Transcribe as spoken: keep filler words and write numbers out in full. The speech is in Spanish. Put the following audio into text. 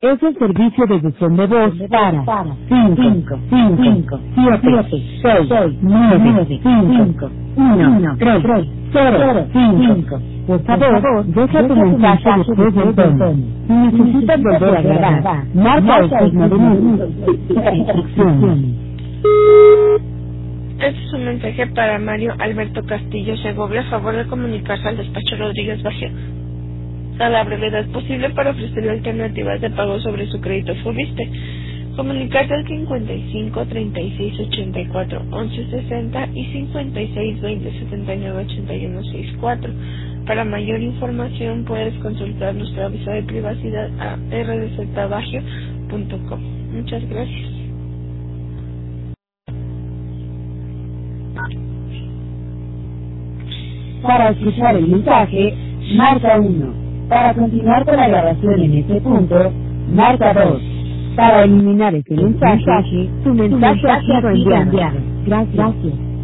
Es el servicio de buzón de voz para cinco, cinco, siete, seis, nueve, cinco, uno, tres, cero, cinco. Por favor, deja tu mensaje después del tono. Si necesitas volver a grabar, marca el signo de minuto y instrucciones. Este es un mensaje para Mario Alberto Castillo Segovia, a favor de comunicarse al despacho Rodríguez Bajío a la brevedad posible para ofrecerle alternativas de pago sobre su crédito Fubiste. Comunicarse al cincuenta y cinco, treinta y seis, ochenta y cuatro, once sesenta y cincuenta y seis, veinte, setenta y nueve, ochenta y uno, sesenta y cuatro. Para mayor información puedes consultar nuestro aviso de privacidad a r d z bajío punto com. Muchas gracias. Para escuchar el mensaje, marca uno. Para continuar con la grabación en este punto, marca dos. Para eliminar este mensaje, tu mensaje ha sido enviado. Gracias.